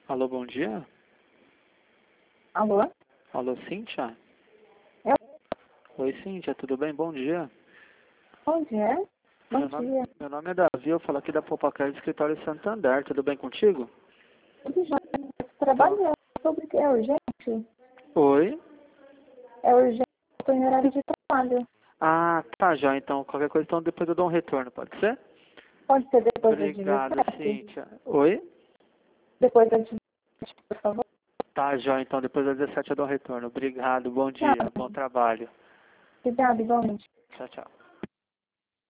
Alô, bom dia. Alô? Alô, Cíntia? É. Oi, Cíntia, tudo bem? Bom dia. Bom dia. Bom dia. Meu nome é Davi, eu falo aqui da Popacare do Escritório Santander, tudo bem contigo? Tudo jóia. Trabalho sobre que é urgente? Oi? É urgente, estou em horário de trabalho. Ah, tá já, então qualquer coisa, então depois eu dou um retorno, pode ser? Pode ser depois das Obrigado, 17? Cíntia. Oi? Depois das 17, por favor. Tá já, então depois das 17 eu dou um retorno. Obrigado, bom dia, Tchau. bom trabalho. Obrigada, igualmente. Tchau, tchau.